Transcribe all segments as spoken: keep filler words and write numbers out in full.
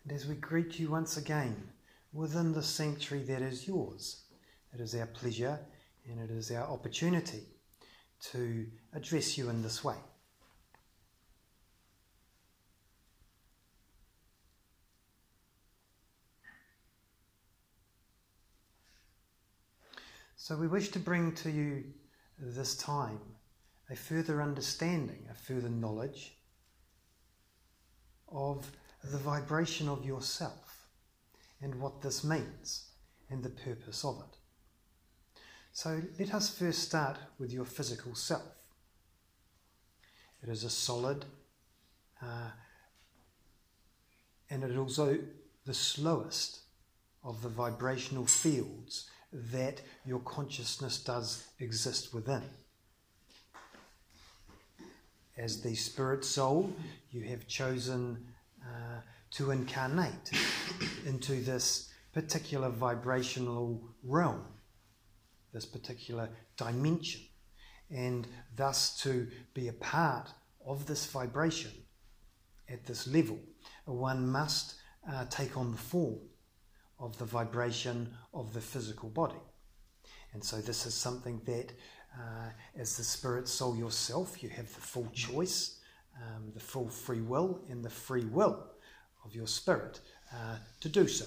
and as we greet you once again within the sanctuary that is yours. It is our pleasure and it is our opportunity to address you in this way. So we wish to bring to you this time a further understanding, a further knowledge of the vibration of yourself and what this means and the purpose of it. So let us first start with your physical self. It is a solid uh, and it is also the slowest of the vibrational fields that your consciousness does exist within. As the spirit soul, you have chosen uh, to incarnate into this particular vibrational realm, this particular dimension, and thus to be a part of this vibration at this level. One must uh, take on the form of the vibration of the physical body. And so this is something that uh, as the spirit soul yourself, you have the full choice, um, the full free will, and the free will of your spirit uh, to do so.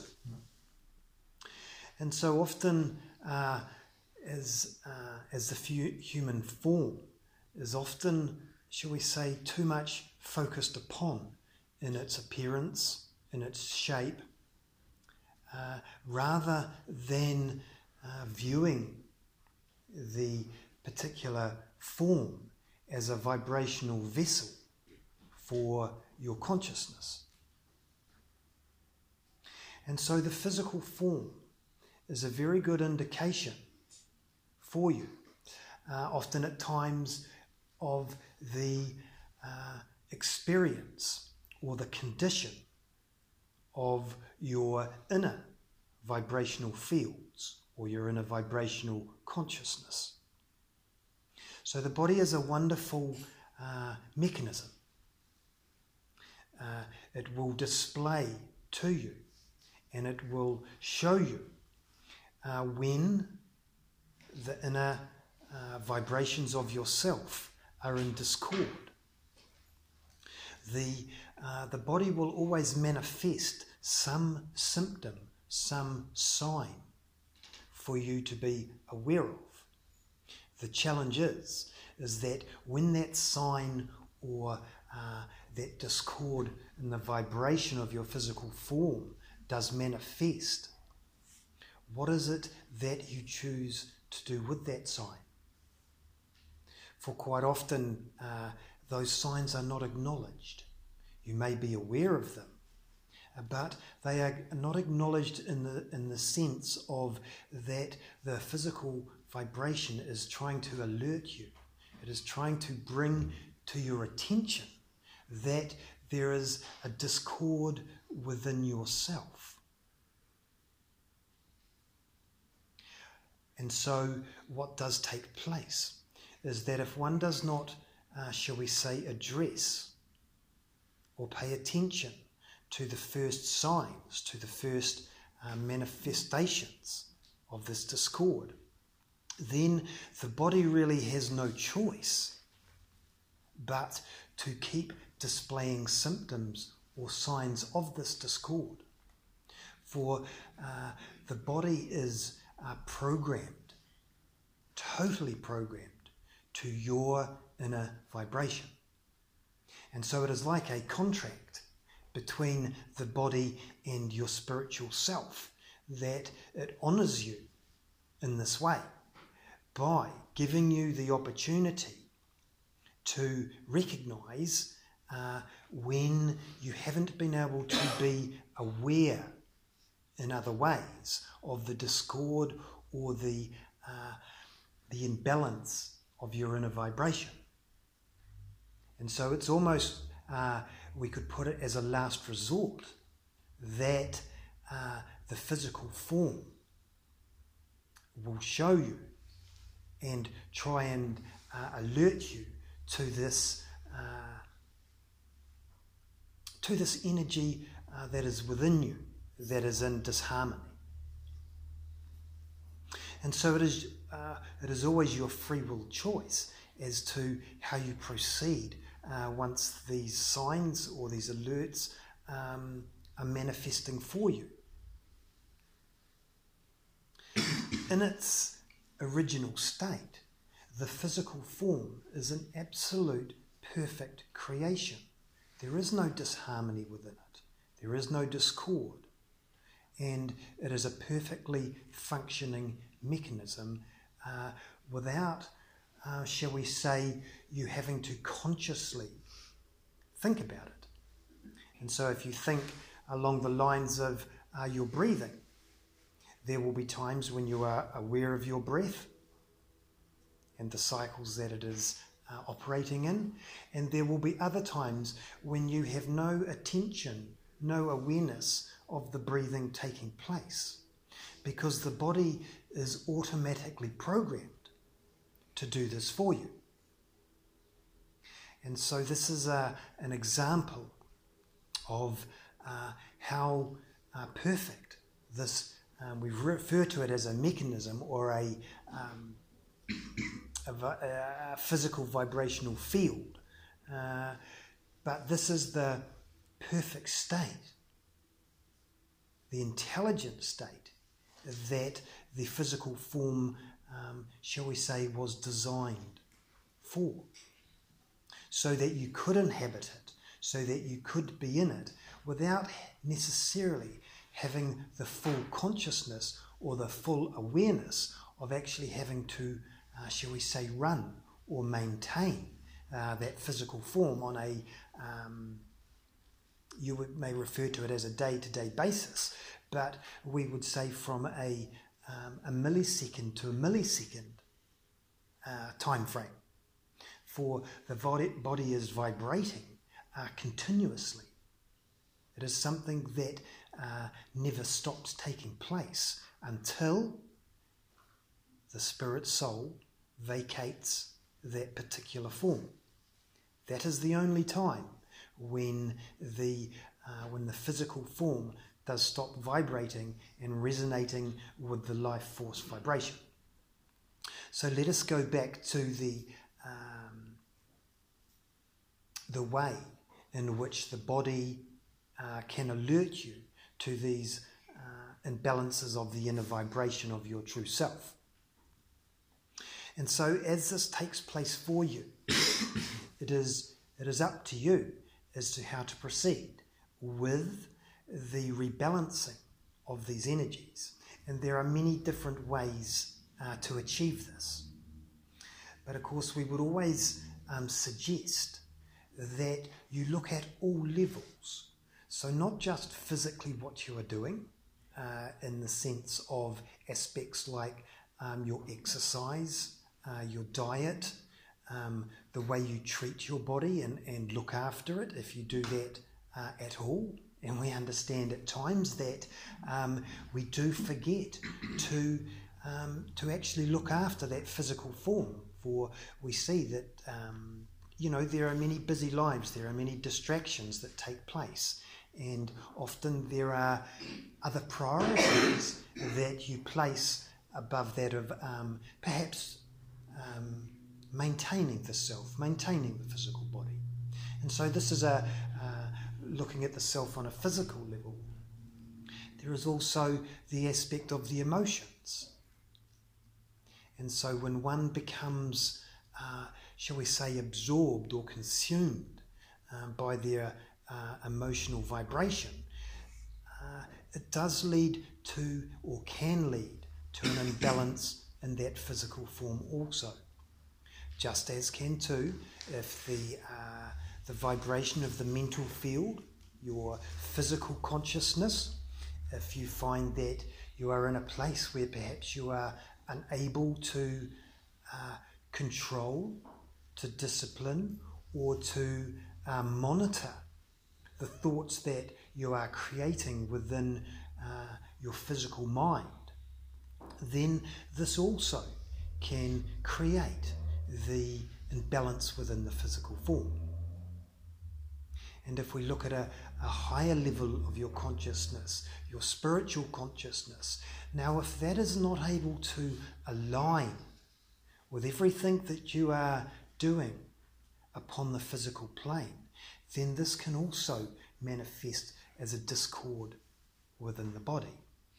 And so often uh, as, uh, as the few human form is often, shall we say, too much focused upon in its appearance, in its shape, Uh, rather than uh, viewing the particular form as a vibrational vessel for your consciousness. And so the physical form is a very good indication for you, uh, often at times of the uh, experience or the condition of your inner vibrational fields or your inner vibrational consciousness. So the body is a wonderful uh, mechanism. Uh, it will display to you and it will show you uh, when the inner uh, vibrations of yourself are in discord. The Uh, the body will always manifest some symptom, some sign for you to be aware of. The challenge is, is that when that sign or uh, that discord in the vibration of your physical form does manifest, what is it that you choose to do with that sign? For quite often, uh, those signs are not acknowledged. You may be aware of them, but they are not acknowledged in the in the sense of that the physical vibration is trying to alert you. It is trying to bring to your attention that there is a discord within yourself. And so what does take place is that if one does not, uh, shall we say, address or pay attention to the first signs, to the first uh, manifestations of this discord, then the body really has no choice but to keep displaying symptoms or signs of this discord. For uh, the body is uh, programmed, totally programmed to your inner vibration. And so it is like a contract between the body and your spiritual self, that it honours you in this way by giving you the opportunity to recognise uh, when you haven't been able to be aware in other ways of the discord or the, uh, the imbalance of your inner vibration. And so it's almost, uh, we could put it as a last resort, that uh, the physical form will show you and try and uh, alert you to this uh, to this energy uh, that is within you that is in disharmony. And so it is, uh, it is always your free will choice as to how you proceed uh, once these signs or these alerts um, are manifesting for you. In its original state, the physical form is an absolute perfect creation. There is no disharmony within it. There is no discord. And it is a perfectly functioning mechanism uh, without, uh, shall we say, you having to consciously think about it. And so if you think along the lines of uh, your breathing, there will be times when you are aware of your breath and the cycles that it is uh, operating in, and there will be other times when you have no attention, no awareness of the breathing taking place, because the body is automatically programmed to do this for you. And so this is a, an example of uh, how uh, perfect this, um, we refer to it as a mechanism or a, um, a, a physical vibrational field. Uh, but this is the perfect state, the intelligent state that the physical form, um, shall we say, was designed for, so that you could inhabit it, so that you could be in it without necessarily having the full consciousness or the full awareness of actually having to, uh, shall we say, run or maintain uh, that physical form on a, um, you would, may refer to it as a day-to-day basis, but we would say from a, um, a millisecond to a millisecond uh, time frame. For the body, body is vibrating uh, continuously. It is something that uh, never stops taking place until the spirit soul vacates that particular form. That is the only time when the, uh, when the physical form does stop vibrating and resonating with the life force vibration. So let us go back to the um, the way in which the body uh, can alert you to these uh, imbalances of the inner vibration of your true self. And so as this takes place for you, it is, it is up to you as to how to proceed with the rebalancing of these energies. And there are many different ways uh, to achieve this. But of course we would always um, suggest that you look at all levels. So not just physically what you are doing uh, in the sense of aspects like um, your exercise, uh, your diet, um, the way you treat your body and, and look after it, if you do that uh, at all. And we understand at times that um, we do forget to, um, to actually look after that physical form. For we see that um, you know, there are many busy lives, there are many distractions that take place, and often there are other priorities that you place above that of um, perhaps um, maintaining the self, maintaining the physical body. And so this is a uh, looking at the self on a physical level. There is also the aspect of the emotions. And so when one becomes uh, shall we say, absorbed or consumed uh, by their uh, emotional vibration, uh, it does lead to, or can lead to, an imbalance in that physical form also. Just as can too, if the, uh, the vibration of the mental field, your physical consciousness, if you find that you are in a place where perhaps you are unable to uh, control, to discipline, or to um, monitor the thoughts that you are creating within uh, your physical mind, then this also can create the imbalance within the physical form. And if we look at a, a higher level of your consciousness, your spiritual consciousness, now if that is not able to align with everything that you are doing upon the physical plane, then this can also manifest as a discord within the body.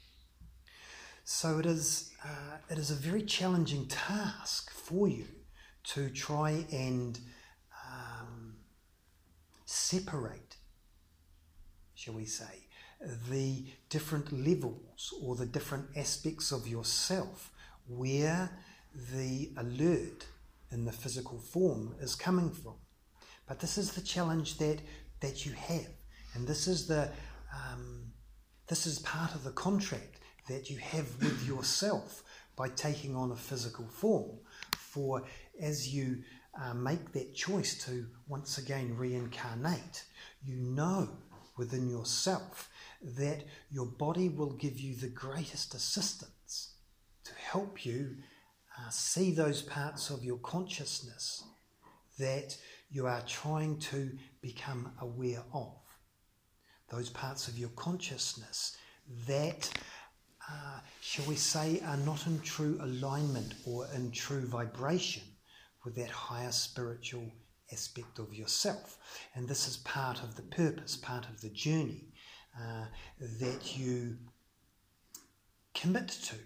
So it is, uh, it is a very challenging task for you to try and um, separate, shall we say, the different levels or the different aspects of yourself where the alert in the physical form is coming from. But this is the challenge that, that you have, and this is the um, this is part of the contract that you have with yourself by taking on a physical form. For as you uh, make that choice to once again reincarnate, you know within yourself that your body will give you the greatest assistance to help you uh, see those parts of your consciousness that you are trying to become aware of. Those parts of your consciousness that, uh, shall we say, are not in true alignment or in true vibration with that higher spiritual aspect of yourself. And this is part of the purpose, part of the journey uh, that you commit to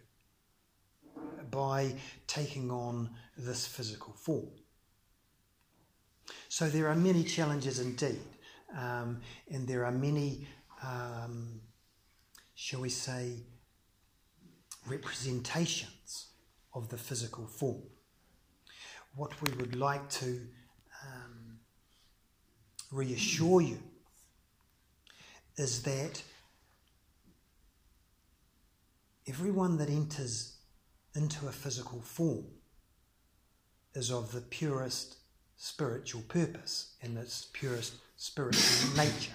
by taking on this physical form. So there are many challenges indeed, um, and there are many, um, shall we say, representations of the physical form. What we would like to um, reassure you is that everyone that enters into a physical form is of the purest spiritual purpose and its purest spiritual nature.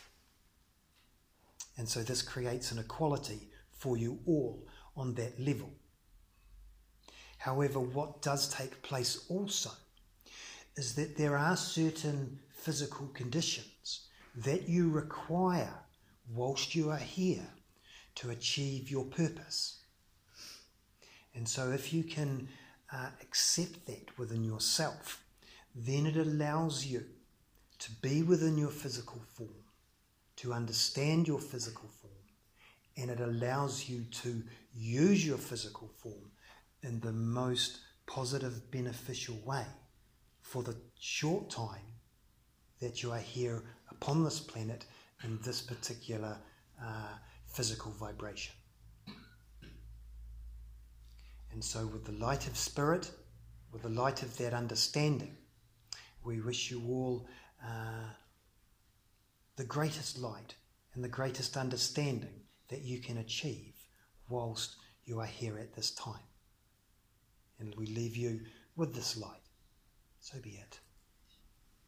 And so this creates an equality for you all on that level. However, what does take place also is that there are certain physical conditions that you require whilst you are here to achieve your purpose. And so if you can uh, accept that within yourself, then it allows you to be within your physical form, to understand your physical form, and it allows you to use your physical form in the most positive, beneficial way for the short time that you are here upon this planet in this particular uh, physical vibration. And so with the light of spirit, with the light of that understanding, we wish you all uh, the greatest light and the greatest understanding that you can achieve whilst you are here at this time. And we leave you with this light. So be it.